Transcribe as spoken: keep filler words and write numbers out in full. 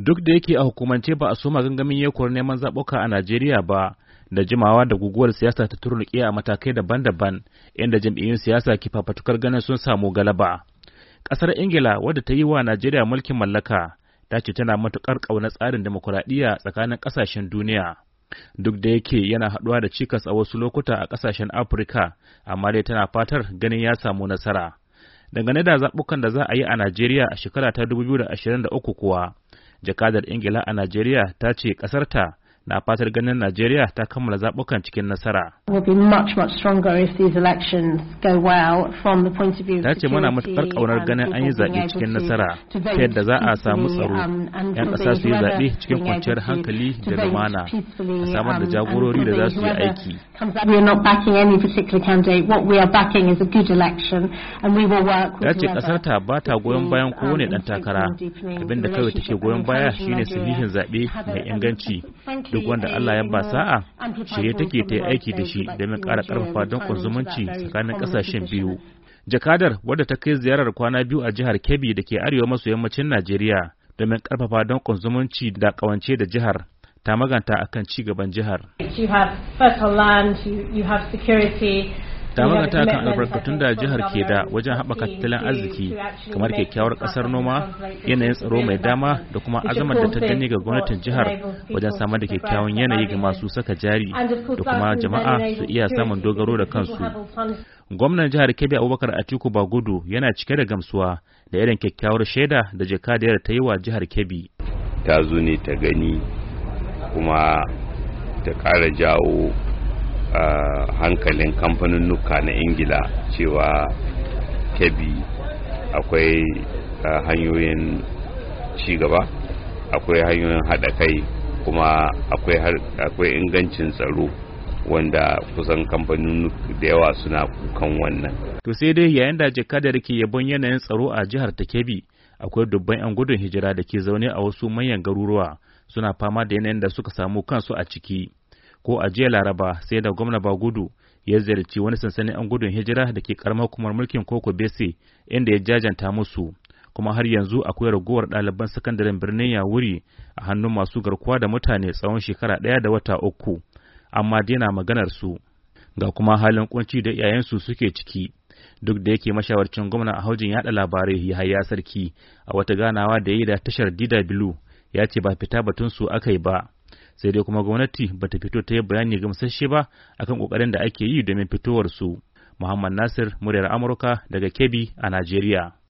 Duk da yake a hukumance ba a soma gangamin yakuwar neman zaɓuka a Najeriya ba, da jimawa da guguwar siyasa ta turnuƙe a matakai daban-daban, inda jam'iyyun siyasa ke fafatukar ganin sun samu galaba. Ƙasar Ingila, wadda ta yi wa Najeriya mulkin mallaka, ta ce tana matuƙar ƙaunar tsarin demokuraɗiyya tsakanin ƙasashen duniya. Duk da yake yana haɗuwa da cikas a wasu lokuta a ƙasashen Afirka, amma dai tana fatar ganin ya samu nasara. Dangane da zaɓukan da za a yi a Najeriya a shekara ta dubu biyu da ashirin da uku kuwa, jakadar Ingila a Najeriya ta ce ƙasarta na fatar ganin Najeriya ta kammala zaɓukan cikin nasara. Ta ce muna matuƙar ƙaunar ganin an yi zaɓe cikin nasara ta yadda za a samu tsaro, 'yan ƙasa su yi zaɓe cikin kwanciyar hankali da lumana, a samar da jagorori da za su yi aiki. Ta ce ƙasarta ba ta goyon bayan kowane ɗan takara, abinda kawai take goyon baya shine sahihin zaɓe mai inganci. Duk wanda Allah ya ba sa'a, shirye take ta yi aiki da shi domin ƙara ƙarfafa don zumunci tsakanin ƙasashen biyu. Jakadar, wadda ta kai ziyarar kwana biyu a jihar Kebbi da ke arewa maso yammacin Najeriya domin ƙarfafa don zumunci da ƙawance da jihar, ta maganta akan ci gaban jihar. Ta maganta kan albarkatun da jihar ke da wajen haɓaka tattalin arziki, kamar kyakkyawar ƙasar noma, yanayin tsaro mai dama da kuma azamar da ta gani ga gwamnatin jihar wajen samar da kyakkyawan yanayi ga masu saka jari da kuma jama'a su iya samun dogaro da kansu. Gwamnan jihar Kebbi Abubakar Atiku Bagudu yana cike da gamsuwa da irin kyakkyawar shaida da jakadiyar ta yi wa jihar Kebbi. Ta zo ne ta gani kuma ta ƙara jawo Uh, hankalin kamfaninnuka na Ingila cewa Kebbi akwai uh, hanyoyin cigaba, akwai hanyoyin haɗa kai, kuma akwai, akwai ingancin tsaro wanda kusan kamfanin da yawa suna kukan wannan. To sai dai yayin da jakadar ke yabon yanayin tsaro a jihar ta Kebbi, akwai dubban 'yan gudun hijira da ke zaune a wasu manyan garuruwa suna fama da yanayin da suka samu kansu a ciki. Ko a jiya Laraba sai da gwamna Bagudu ya ziyarci wani sansanin 'yan gudun hijira da ke karamar hukumar mulkin Koko Bese, inda ya jajanta musu, kuma har yanzu akwai ragowar ɗaliban sakandaren birnin Yawuri a hannun masu garkuwa da mutane tsawon shekara ɗaya da wata uku, amma daina maganar su. Ga kuma halin kunci da iyayensu suke ciki, duk da yake mashawarcin gwamna a haujin yaɗa labarai Yahaya Sarki a wata ganawa da ya yi da tashar D W ya ce ba fita batun su aka yi ba. Sai dai kuma gwamnati ba ta fito ta yi bayani gamsasshe ba akan kokarin da ake yi domin fitowar su. Muhammad Nasir, muryar Amurka daga Kebbi a Najeriya.